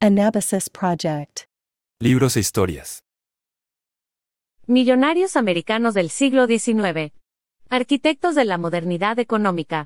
Anabasis Project. Libros e historias. Millonarios americanos del siglo XIX. Arquitectos de la modernidad económica.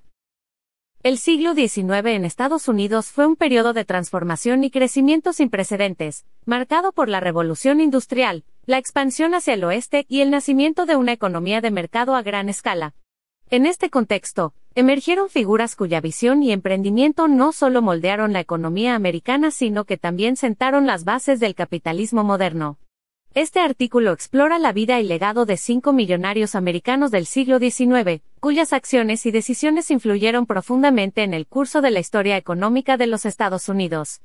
El siglo XIX en Estados Unidos fue un periodo de transformación y crecimiento sin precedentes, marcado por la revolución industrial, la expansión hacia el oeste y el nacimiento de una economía de mercado a gran escala. En este contexto, emergieron figuras cuya visión y emprendimiento no solo moldearon la economía americana sino que también sentaron las bases del capitalismo moderno. Este artículo explora la vida y legado de 5 millonarios americanos del siglo XIX, cuyas acciones y decisiones influyeron profundamente en el curso de la historia económica de los Estados Unidos.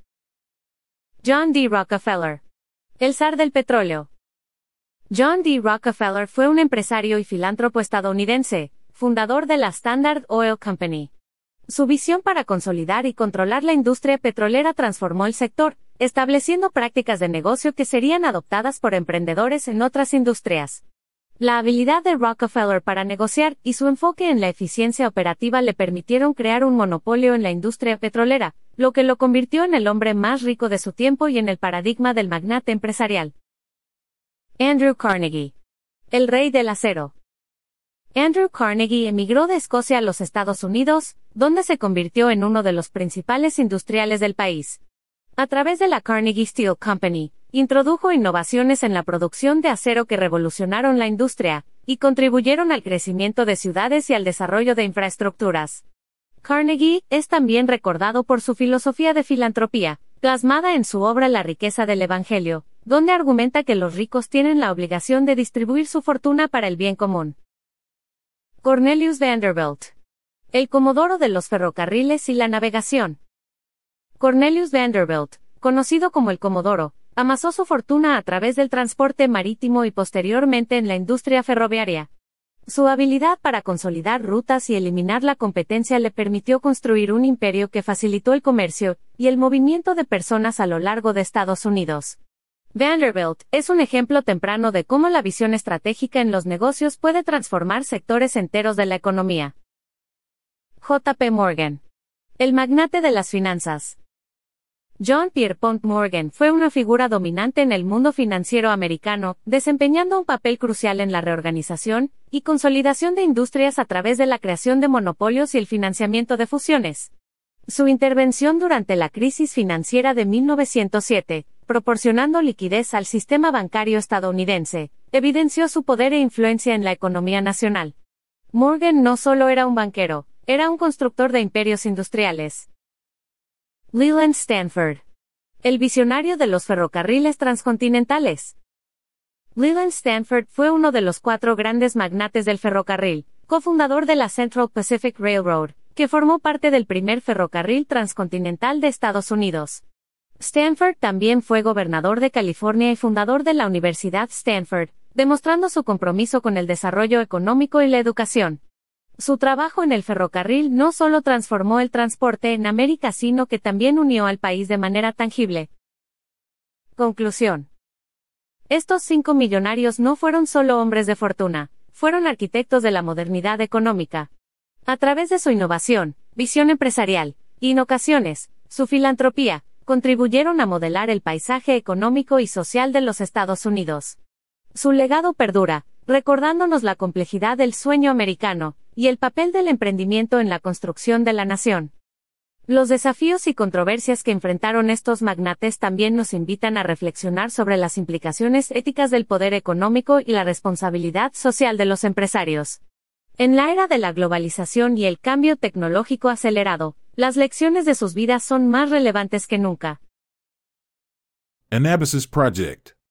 John D. Rockefeller. El zar del petróleo. John D. Rockefeller fue un empresario y filántropo estadounidense, fundador de la Standard Oil Company. Su visión para consolidar y controlar la industria petrolera transformó el sector, estableciendo prácticas de negocio que serían adoptadas por emprendedores en otras industrias. La habilidad de Rockefeller para negociar y su enfoque en la eficiencia operativa le permitieron crear un monopolio en la industria petrolera, lo que lo convirtió en el hombre más rico de su tiempo y en el paradigma del magnate empresarial. Andrew Carnegie. El rey del acero. Andrew Carnegie emigró de Escocia a los Estados Unidos, donde se convirtió en uno de los principales industriales del país. A través de la Carnegie Steel Company, introdujo innovaciones en la producción de acero que revolucionaron la industria, y contribuyeron al crecimiento de ciudades y al desarrollo de infraestructuras. Carnegie es también recordado por su filosofía de filantropía, plasmada en su obra La riqueza del Evangelio, donde argumenta que los ricos tienen la obligación de distribuir su fortuna para el bien común. Cornelius Vanderbilt. El comodoro de los ferrocarriles y la navegación. Cornelius Vanderbilt, conocido como el Comodoro, amasó su fortuna a través del transporte marítimo y posteriormente en la industria ferroviaria. Su habilidad para consolidar rutas y eliminar la competencia le permitió construir un imperio que facilitó el comercio y el movimiento de personas a lo largo de Estados Unidos. Vanderbilt es un ejemplo temprano de cómo la visión estratégica en los negocios puede transformar sectores enteros de la economía. J. P. Morgan. El magnate de las finanzas. John Pierpont Morgan fue una figura dominante en el mundo financiero americano, desempeñando un papel crucial en la reorganización y consolidación de industrias a través de la creación de monopolios y el financiamiento de fusiones. Su intervención durante la crisis financiera de 1907, proporcionando liquidez al sistema bancario estadounidense, evidenció su poder e influencia en la economía nacional. Morgan no solo era un banquero, era un constructor de imperios industriales. Leland Stanford. El visionario de los ferrocarriles transcontinentales. Leland Stanford fue uno de los 4 grandes magnates del ferrocarril, cofundador de la Central Pacific Railroad, que formó parte del primer ferrocarril transcontinental de Estados Unidos. Stanford también fue gobernador de California y fundador de la Universidad Stanford, demostrando su compromiso con el desarrollo económico y la educación. Su trabajo en el ferrocarril no solo transformó el transporte en América sino que también unió al país de manera tangible. Conclusión. Estos 5 millonarios no fueron solo hombres de fortuna, fueron arquitectos de la modernidad económica. A través de su innovación, visión empresarial, y en ocasiones, su filantropía, contribuyeron a modelar el paisaje económico y social de los Estados Unidos. Su legado perdura, recordándonos la complejidad del sueño americano, y el papel del emprendimiento en la construcción de la nación. Los desafíos y controversias que enfrentaron estos magnates también nos invitan a reflexionar sobre las implicaciones éticas del poder económico y la responsabilidad social de los empresarios. En la era de la globalización y el cambio tecnológico acelerado, las lecciones de sus vidas son más relevantes que nunca. Anabasis Project.